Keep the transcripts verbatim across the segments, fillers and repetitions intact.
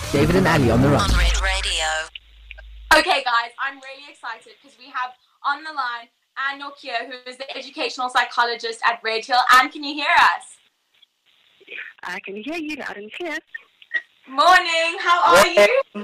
David and Ali on the run. On Red Radio. Okay, guys, I'm really excited because we have on the line Anne Nokia, who is the educational psychologist at Red Hill. Anne, can you hear us? I can hear you loud and clear. Morning, how are you?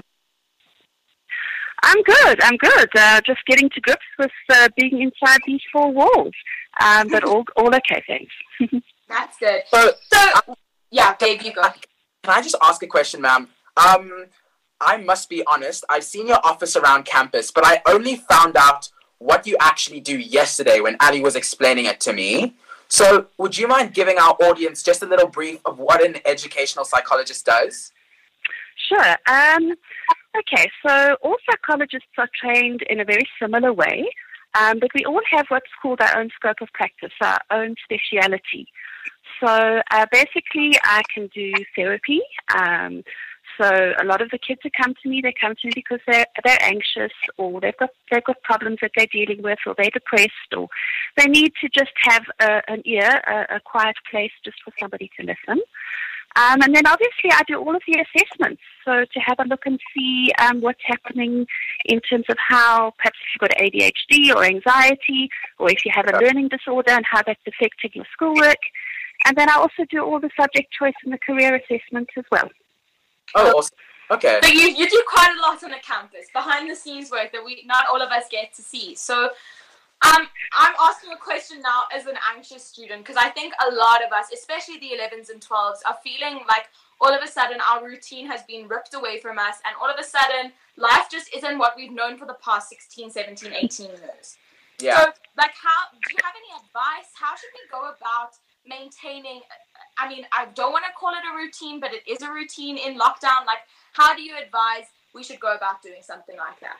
I'm good, I'm good. Uh, just getting to grips with uh, being inside these four walls. Um, but all all okay, thanks. That's good. So, So, uh, yeah, Dave, you go. Can I just ask a question, ma'am? Um, I must be honest, I've seen your office around campus, but I only found out what you actually do yesterday when Ali was explaining it to me. So, would you mind giving our audience just a little brief of what an educational psychologist does? Sure. Um, okay, so all psychologists are trained in a very similar way, um, but we all have what's called our own scope of practice, our own speciality. So uh, basically, I can do therapy. Um, so a lot of the kids who come to me, they come to me because they're they're anxious, or they've got they've got problems that they're dealing with, or they're depressed, or they need to just have a, an ear, a, a quiet place, just for somebody to listen. Um, and then obviously I do all of the assessments, so to have a look and see um, what's happening in terms of how, perhaps if you've got A D H D or anxiety, or if you have a learning disorder and how that's affecting your schoolwork. And then I also do all the subject choice and the career assessments as well. Oh, awesome. Okay. So you, you do quite a lot on the campus, behind the scenes work that we not all of us get to see. So um, I'm asking a question now as an anxious student, because I think a lot of us, especially the elevens and twelves, are feeling like all of a sudden our routine has been ripped away from us, and all of a sudden life just isn't what we've known for the past sixteen, seventeen, eighteen years. Yeah. So, like, how do you have any advice? How should we go about maintaining, I mean, I don't want to call it a routine, but it is a routine in lockdown. Like, how do you advise we should go about doing something like that?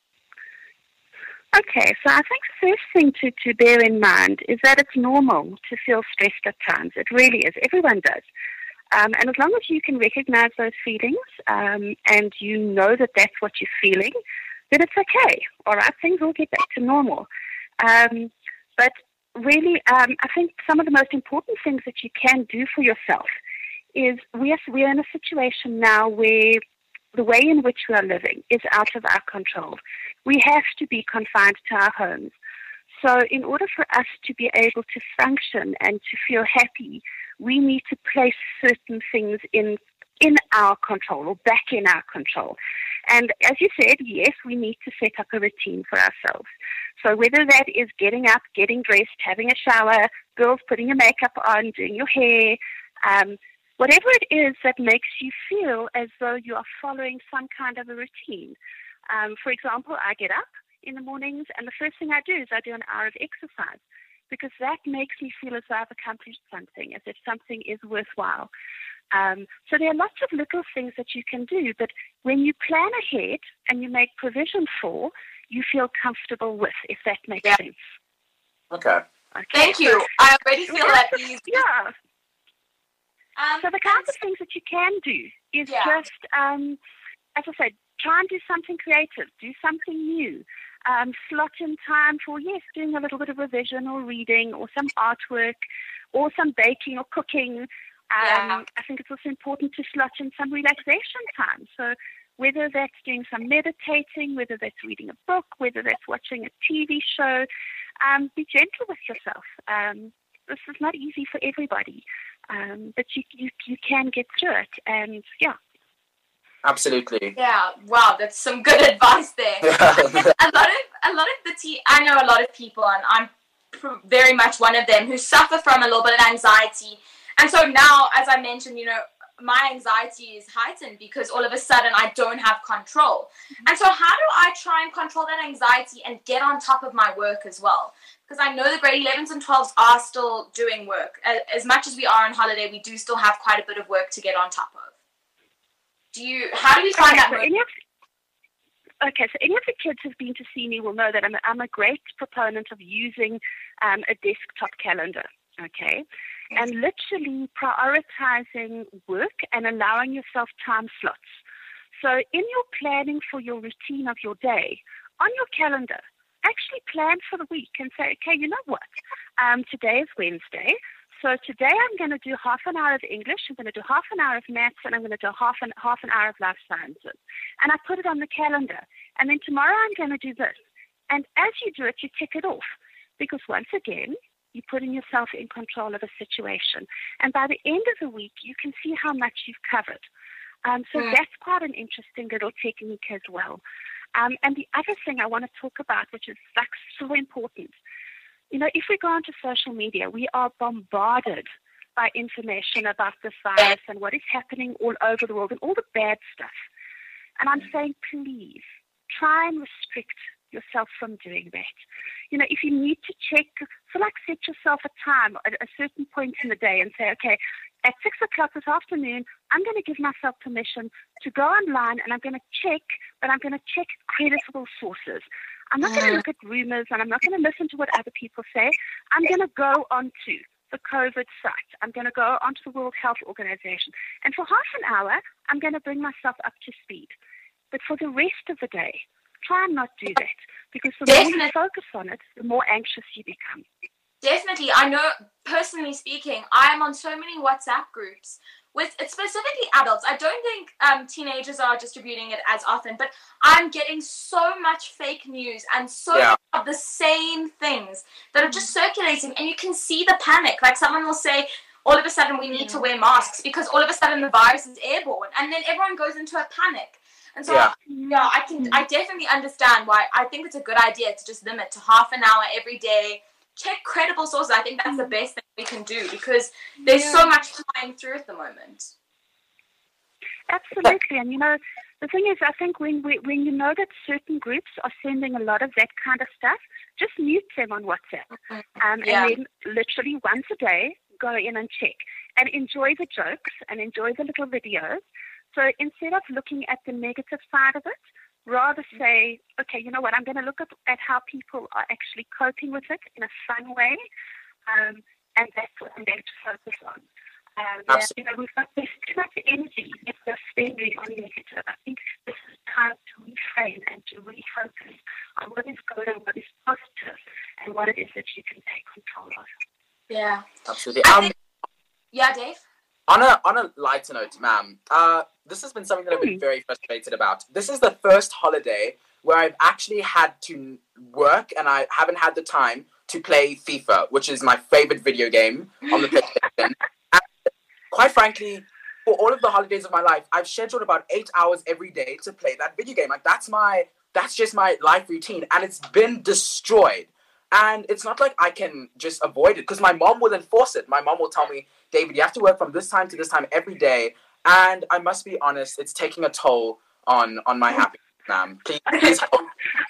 Okay, so I think the first thing to, to bear in mind is that it's normal to feel stressed at times. It really is. Everyone does. Um, and as long as you can recognize those feelings um, and you know that that's what you're feeling, then it's okay. All right, things will get back to normal. Um, but really, um, I think some of the most important things that you can do for yourself is we are, we are in a situation now where the way in which we are living is out of our control. We have to be confined to our homes. So in order for us to be able to function and to feel happy, we need to place certain things in in our control, or back in our control. And as you said, yes, we need to set up a routine for ourselves. So whether that is getting up, getting dressed, having a shower, girls putting your makeup on, doing your hair, um, whatever it is that makes you feel as though you are following some kind of a routine. Um, for example, I get up in the mornings, and the first thing I do is I do an hour of exercise, because that makes me feel as though I've accomplished something, as if something is worthwhile. Um, so there are lots of little things that you can do, but when you plan ahead and you make provision for, you feel comfortable with, if that makes yeah. sense. Okay. Okay. Thank you. I already feel at ease. Yeah. Um, So the kinds of things that you can do is Yeah. just, um, as I said, try and do something creative, do something new. Um, slot in time for, yes, doing a little bit of revision or reading or some artwork or some baking or cooking. Um, Yeah. I think it's also important to slot in some relaxation time. So whether that's doing some meditating, whether that's reading a book, whether that's watching a T V show, um, be gentle with yourself. Um, this is not easy for everybody, um, but you, you you can get through it. And yeah. Absolutely. Yeah, wow, that's some good advice there. a lot of a lot of the te- I know a lot of people, and I'm pr- very much one of them, who suffer from a little bit of anxiety. And so now, as I mentioned, you know, my anxiety is heightened because all of a sudden I don't have control. And so how do I try and control that anxiety and get on top of my work as well? Because I know the grade elevens and twelves are still doing work. As much as we are on holiday, we do still have quite a bit of work to get on top of. Do you, how do we find Okay, that so work? any of, okay, so any of the kids who've been to see me will know that I'm a, I'm a great proponent of using um, a desktop calendar, okay? And literally prioritizing work and allowing yourself time slots. So in your planning for your routine of your day, on your calendar, actually plan for the week and say, okay, you know what? Um, today is Wednesday, So today I'm going to do half an hour of English, I'm going to do half an hour of maths, and I'm going to do half an, half an hour of life sciences. And I put it on the calendar. And then tomorrow I'm going to do this. And as you do it, you tick it off. Because once again, you're putting yourself in control of a situation. And by the end of the week, you can see how much you've covered. Um, so mm. that's quite an interesting little technique as well. Um, and the other thing I want to talk about, which is like so important, you know, if we go onto social media, we are bombarded by information about this virus and what is happening all over the world and all the bad stuff. And I'm saying, please, try and restrict yourself from doing that. You know, if you need to check, so like set yourself a time at a certain point in the day and say, okay, at six o'clock this afternoon, I'm going to give myself permission to go online and I'm going to check, but I'm going to check creditable sources. I'm not going to look at rumors and I'm not going to listen to what other people say. I'm going to go onto the COVID site. I'm going to go onto the World Health Organization. And for half an hour, I'm going to bring myself up to speed. But for the rest of the day, try and not do that. Because the more you focus on it, the more anxious you become. Definitely. I know, personally speaking, I am on so many WhatsApp groups with specifically adults. I don't think um, teenagers are distributing it as often, but I'm getting so much fake news and so yeah. much of the same things that are just circulating, and you can see the panic. Like someone will say, all of a sudden we need to wear masks because all of a sudden the virus is airborne, and then everyone goes into a panic. And so, yeah. yeah, I can, I definitely understand why. I think it's a good idea to just limit to half an hour every day. Check credible sources. I think that's the best thing we can do because there's yeah. so much flying through at the moment. Absolutely. And, you know, the thing is, I think when we, when you know that certain groups are sending a lot of that kind of stuff, just mute them on WhatsApp. Um, yeah. And then literally once a day, go in and check. And enjoy the jokes and enjoy the little videos. So instead of looking at the negative side of it, rather say, okay, you know what, I'm going to look at, at how people are actually coping with it in a fun way, um, and that's what I'm going to focus on. Um, yeah, you know, we've got this too much energy if we're spending on negative. I think this is time to reframe and to refocus on what is good and what is positive and what it is that you can take control of. Yeah, absolutely. Um, think, yeah, Dave? On a, on a lighter note, ma'am, uh, this has been something that I've been very frustrated about. This is the first holiday where I've actually had to work and I haven't had the time to play FIFA, which is my favorite video game on the PlayStation. And quite frankly, for all of the holidays of my life, I've scheduled about eight hours every day to play that video game. Like that's my, that's just my life routine, and it's been destroyed. And it's not like I can just avoid it because my mom will enforce it. My mom will tell me, David, you have to work from this time to this time every day. And I must be honest, it's taking a toll on, on my happiness, ma'am. Please, please help.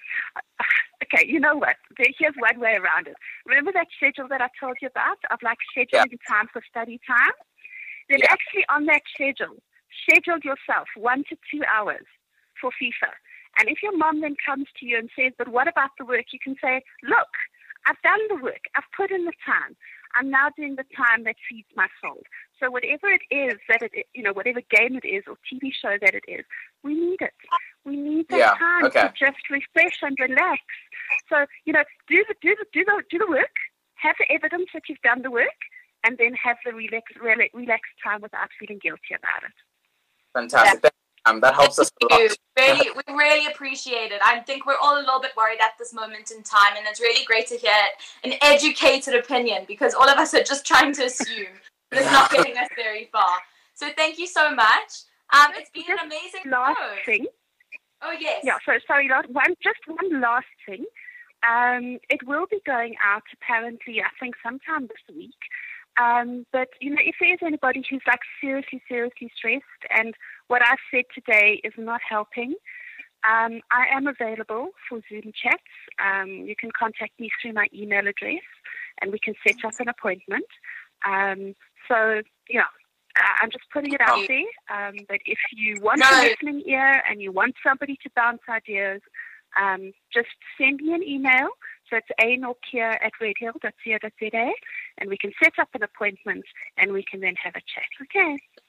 Okay, you know what? Here's one way around it. Remember that schedule that I told you about of like scheduling yeah. time for study time? Then yeah. actually on that schedule, schedule yourself one to two hours for FIFA. And if your mom then comes to you and says, but what about the work? You can say, look, I've done the work. I've put in the time. I'm now doing the time that feeds my soul. So whatever it is that it, you know, whatever game it is or T V show that it is, we need it. We need that yeah, time okay. to just refresh and relax. So, you know, do the, do the, do the, do the work, have the evidence that you've done the work, and then have the relax, relax, relaxed time without feeling guilty about it. Fantastic. Yeah. Um, that helps us a lot. Really, we really appreciate it. I think we're all a little bit worried at this moment in time, and it's really great to hear an educated opinion because all of us are just trying to assume. But it's not getting us very far. So thank you so much. Um, it's been just an amazing last show. Thing. Oh yes. Yeah. So sorry, last one. Just one last thing. Um, it will be going out apparently, I think, sometime this week. Um, but, you know, if there's anybody who's like seriously, seriously stressed and what I've said today is not helping, um, I am available for Zoom chats. Um, you can contact me through my email address and we can set up an appointment. Um, so, yeah, I'm just putting it out there. Um, but if you want no. a listening ear and you want somebody to bounce ideas, um, just send me an email. So it's a-norkia at redhill dot co dot za, and we can set up an appointment and we can then have a chat. Okay.